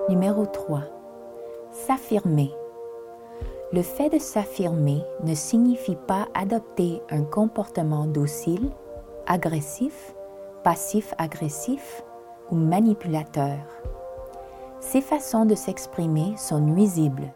Numéro 3. S'affirmer. Le fait de s'affirmer ne signifie pas adopter un comportement docile, agressif, passif-agressif ou manipulateur. Ces façons de s'exprimer sont nuisibles.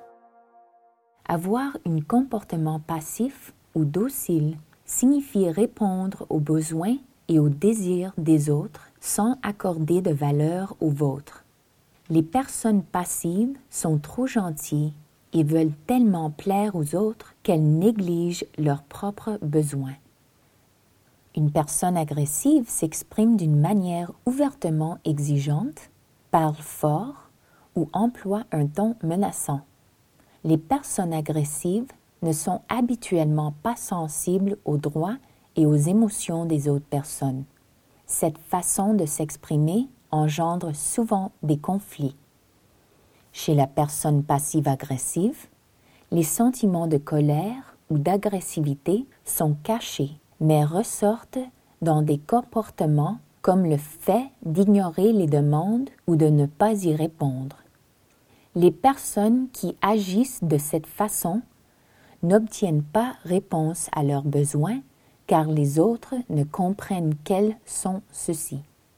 Avoir un comportement passif ou docile signifie répondre aux besoins et aux désirs des autres sans accorder de valeur aux vôtres. Les personnes passives sont trop gentilles et veulent tellement plaire aux autres qu'elles négligent leurs propres besoins. Une personne agressive s'exprime d'une manière ouvertement exigeante, parle fort ou emploie un ton menaçant. Les personnes agressives ne sont habituellement pas sensibles aux droits et aux émotions des autres personnes. Cette façon de s'exprimer engendre souvent des conflits. Chez la personne passive-agressive, les sentiments de colère ou d'agressivité sont cachés, mais ressortent dans des comportements comme le fait d'ignorer les demandes ou de ne pas y répondre. Les personnes qui agissent de cette façon n'obtiennent pas réponse à leurs besoins car les autres ne comprennent quels sont ceux-ci.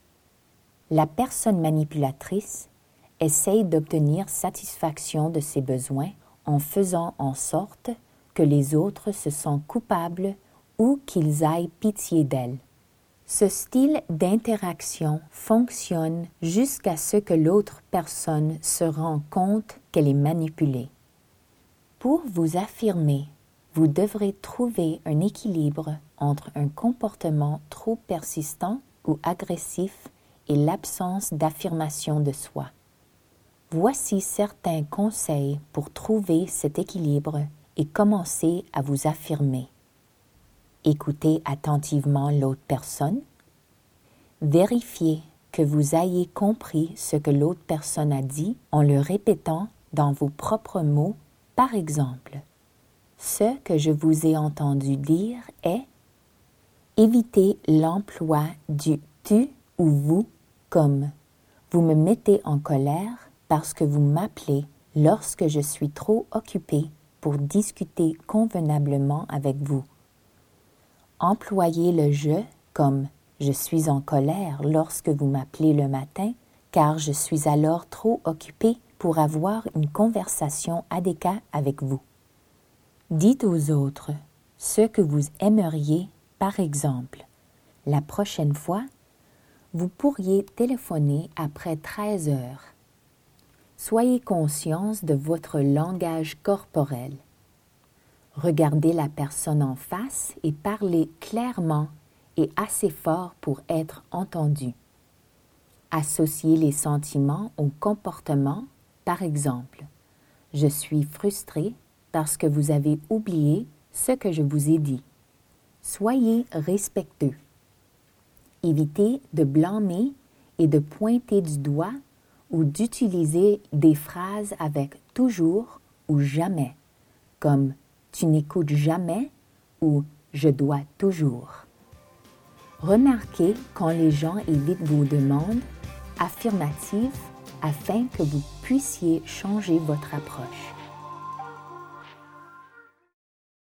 La personne manipulatrice essaye d'obtenir satisfaction de ses besoins en faisant en sorte que les autres se sentent coupables ou qu'ils aient pitié d'elle. Ce style d'interaction fonctionne jusqu'à ce que l'autre personne se rende compte qu'elle est manipulée. Pour vous affirmer, vous devrez trouver un équilibre entre un comportement trop persistant ou agressif et l'absence d'affirmation de soi. Voici certains conseils pour trouver cet équilibre et commencer à vous affirmer. Écoutez attentivement l'autre personne. Vérifiez que vous ayez compris ce que l'autre personne a dit en le répétant dans vos propres mots. Par exemple, ce que je vous ai entendu dire est « Évitez l'emploi du « tu » ou « vous » comme « Vous me mettez en colère parce que vous m'appelez lorsque je suis trop occupé pour discuter convenablement avec vous. » Employez le « je » comme « Je suis en colère lorsque vous m'appelez le matin car je suis alors trop occupé pour avoir une conversation adéquate avec vous. » Dites aux autres ce que vous aimeriez, par exemple. La prochaine fois, vous pourriez téléphoner après 13 heures. Soyez conscients de votre langage corporel. Regardez la personne en face et parlez clairement et assez fort pour être entendu. Associez les sentiments au comportement, par exemple, « Je suis frustré parce que vous avez oublié ce que je vous ai dit. » Soyez respectueux. Évitez de blâmer et de pointer du doigt ou d'utiliser des phrases avec « toujours » ou « jamais », comme « tu n'écoutes jamais » ou « je dois toujours ». Remarquez quand les gens évitent vos demandes affirmatives afin que vous puissiez changer votre approche.